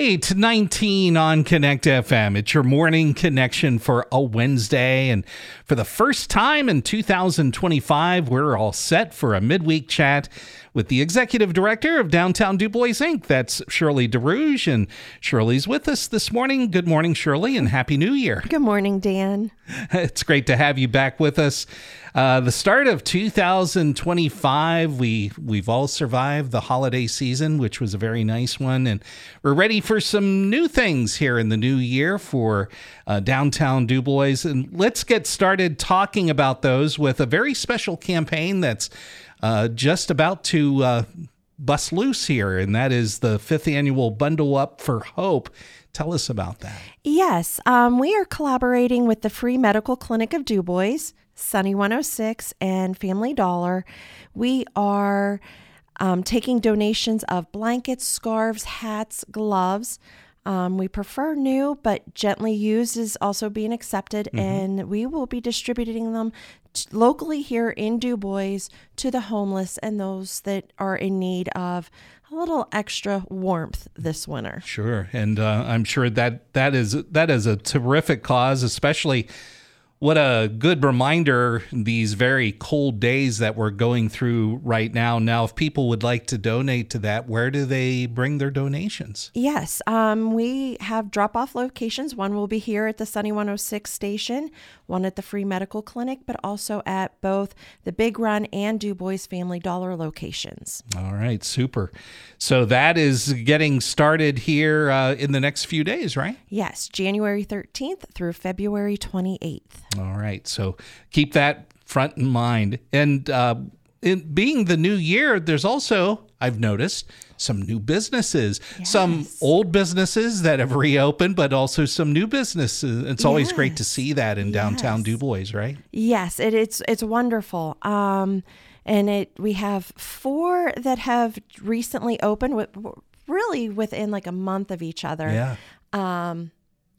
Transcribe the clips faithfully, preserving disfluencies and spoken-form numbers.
eight nineteen on Connect F M. It's your morning connection for a Wednesday. And for the first time in two thousand twenty-five, we're all set for a midweek chat with the executive director of Downtown DuBois, Incorporated. That's Shirley DeRouge. And Shirley's with us this morning. Good morning, Shirley, and Happy New Year. Good morning, Dan. It's great to have you back with us. Uh, the start of two thousand twenty-five, we, we've all survived the holiday season, which was a very nice one. And we're ready for some new things here in the new year for uh, Downtown DuBois. And let's get started talking about those with a very special campaign that's uh, just about to uh, bust loose here. And that is the fifth annual Bundle Up for Hope. Tell us about that. Yes, um, we are collaborating with the Free Medical Clinic of DuBois, Sunny one oh six, and Family Dollar. We are um, taking donations of blankets, scarves, hats, gloves. Um, we prefer new, but gently used is also being accepted, mm-hmm. and we will be distributing them t- locally here in DuBois to the homeless and those that are in need of a little extra warmth this winter. Sure, and uh, I'm sure that that is that is a terrific cause, especially. What a good reminder, these very cold days that we're going through right now. Now, if people would like to donate to that, where do they bring their donations? Yes, um, we have drop-off locations. One will be here at the Sunny one oh six station, one at the Free Medical Clinic, but also at both the Big Run and DuBois Family Dollar locations. All right, super. So that is getting started here uh, in the next few days, right? Yes, January thirteenth through February twenty-eighth. All right. So keep that front in mind. And uh, in being the new year, there's also, I've noticed, some new businesses, yes. Some old businesses that have reopened, but also some new businesses. It's always yes. great to see that in downtown yes. DuBois, right? Yes, it, it's it's wonderful. Um, and it we have four that have recently opened, with, really within like a month of each other. Yeah. Um,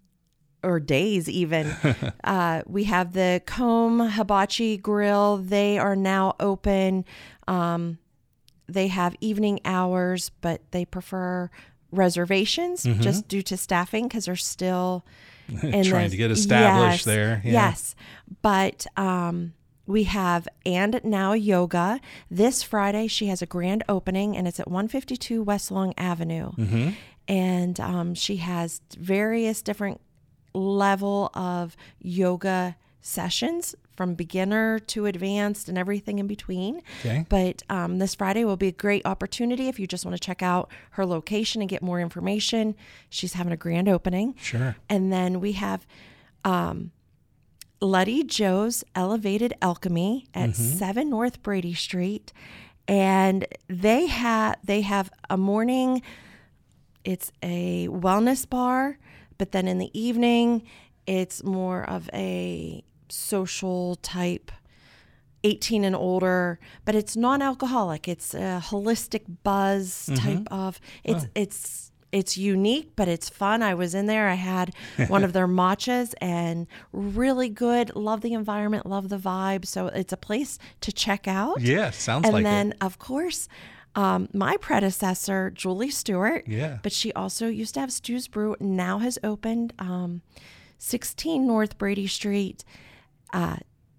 or days even. uh, we have the Comb Hibachi Grill. They are now open. Um, they have evening hours, but they prefer reservations mm-hmm. just due to staffing because they're still in trying the, to get established yes, there. Yeah. Yes. But um, we have And Now Yoga. This Friday, she has a grand opening, and it's at one fifty-two West Long Avenue. Mm-hmm. And um, she has various different level of yoga sessions from beginner to advanced and everything in between. Okay. But um, this Friday will be a great opportunity if you just want to check out her location and get more information. She's having a grand opening. Sure. And then we have um, Letty Joe's Elevated Alchemy at mm-hmm. seven North Brady Street. And they have they have a morning, it's a wellness bar. But then in the evening, it's more of a social type, eighteen and older, but it's non-alcoholic. It's a holistic buzz type mm-hmm. of, it's, oh. it's, it's unique, but it's fun. I was in there. I had one of their matchas and really good. Love the environment, love the vibe. So it's a place to check out. Yeah, sounds and like it. And then, of course, Um, my predecessor, Julie Stewart, yeah. but she also used to have Stu's Brew, now has opened um, sixteen North Brady Street, uh,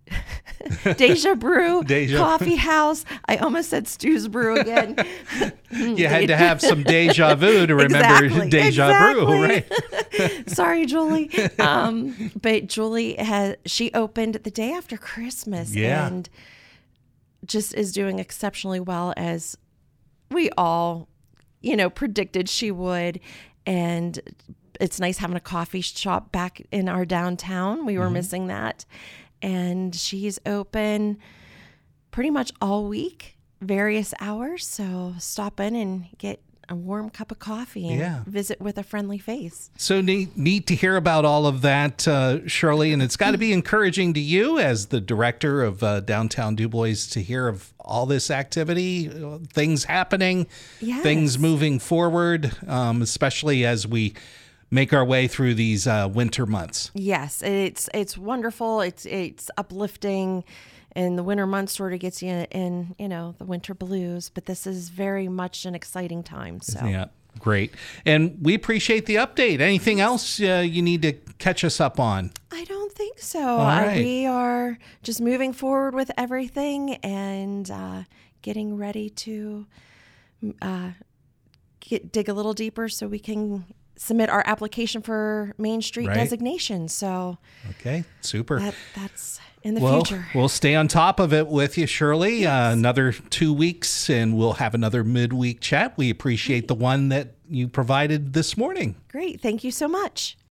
Deja Brew, Deja. Coffee House. I almost said Stu's Brew again. You had to have some deja vu to remember exactly, Deja exactly. Brew, right? Sorry, Julie. Um, but Julie, has, she opened the day after Christmas yeah. and just is doing exceptionally well, as we all, you know, predicted she would. And it's nice having a coffee shop back in our downtown. We were mm-hmm. missing that. And she's open pretty much all week, various hours. So stop in and get a warm cup of coffee and yeah. visit with a friendly face. So neat, neat to hear about all of that, uh, Shirley. And it's got to be encouraging to you as the director of uh, Downtown DuBois to hear of all this activity, things happening, yes. things moving forward, um, especially as we make our way through these uh, winter months. Yes, it's it's wonderful. It's it's uplifting. And the winter months sort of gets you in, in, you know, the winter blues. But this is very much an exciting time. So Yeah. Great. And we appreciate the update. Anything else uh, you need to catch us up on? I don't think so. All right. Uh, we are just moving forward with everything and uh, getting ready to uh, get, dig a little deeper so we can submit our application for Main Street Right. designation. So Okay, super. that, that's in the well, future. we'll stay on top of it with you, Shirley. Uh, another two weeks, and we'll have another midweek chat. We appreciate the one that you provided this morning. Great. Thank you so much.